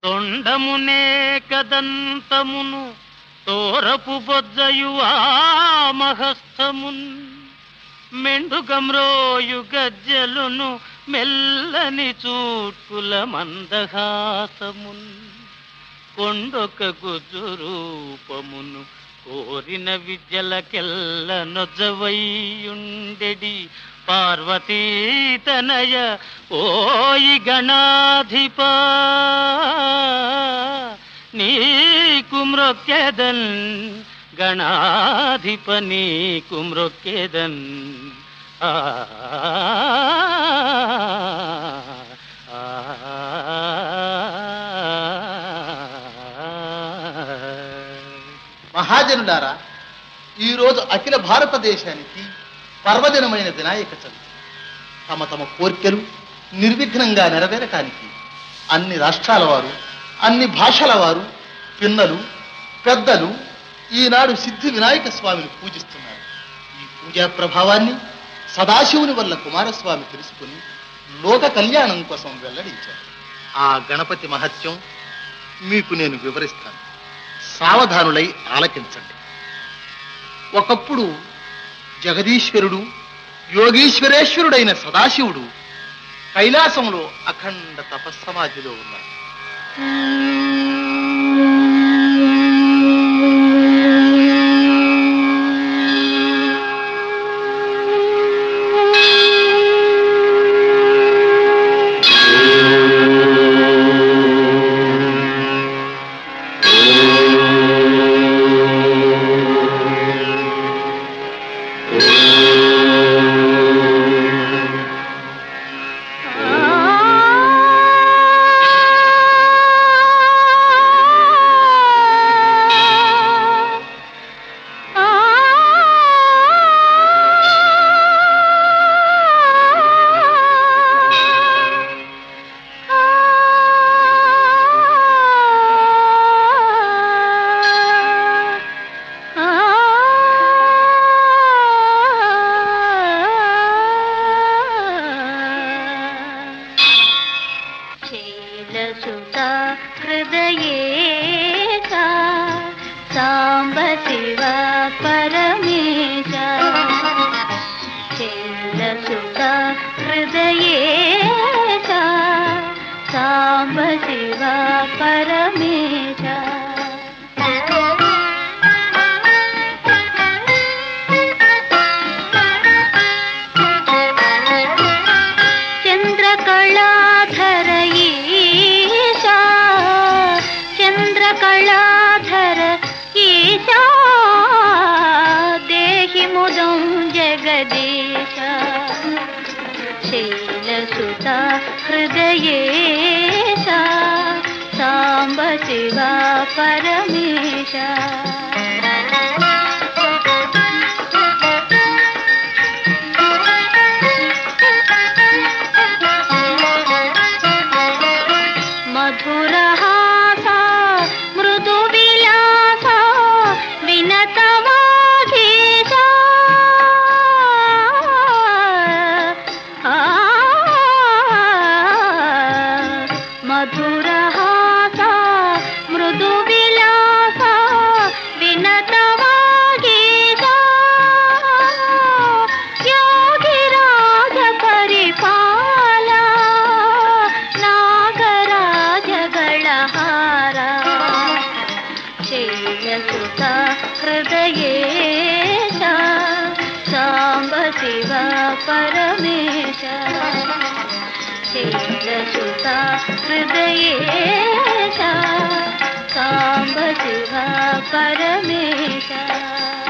తొండమునే కదంతమును తోరపు బొజ్జయు ఆ మహస్థమున్ మెండుగమ్రోయు గజ్జలును మెల్లని చూట్కుల మందహాసమున్ కొండొక గుజ్జు రూపమును కోరిన విద్యలకెల్ల నొజ్జవయ్యుండెడి పార్వతీతనయ ఓయి గణాధిపా నీకు మ్రొక్కెదన్ గణాధిప నీకు మ్రొక్కెదన్ మహాజనులారా, ఈరోజు అఖిల భారతదేశానికి పర్వదినమైన వినాయక చవితి. తమ తమ కోర్కెలు నిర్విఘ్నంగా నెరవేరటానికి అన్ని రాష్ట్రాల వారు, అన్ని భాషల వారు, పిన్నలు పెద్దలు ఈనాడు సిద్ధి వినాయక స్వామిని పూజిస్తున్నారు. ఈ పూజా ప్రభావాన్ని సదాశివుని వల్ల కుమారస్వామి తెలుసుకుని లోక కళ్యాణం కోసం వెల్లడించారు. ఆ గణపతి మహత్యం మీకు నేను వివరిస్తాను. సావధానులై ఆలకించండి. ఒకప్పుడు జగదీశ్వరుడు, యోగీశ్వరేశ్వరుడైన సదాశివుడు కైలాసంలో అఖండ తపస్సమాధిలో ఉన్నారు. సాంబ శివ పరమేశ శైలసుత హృదయేశ సాంబ శివ పరమేశ చంద్రకళాధర ఈశా చంద్రకళాధర ఈశా దేహి ముదం జగదీశ శైలసుత హృదయేశ సాంబ శివ పరమేశ మధురహాస మృదు విలాస వినతమాధీశ మధురహాస మృదు విలాస వినతమాధీశ యోగిరాజ పరిపాల శైలసుత హృదయేశ సాంబ శివ పరమేశ శైలసుత హృదయేశ సాంబ శివ పరమేశ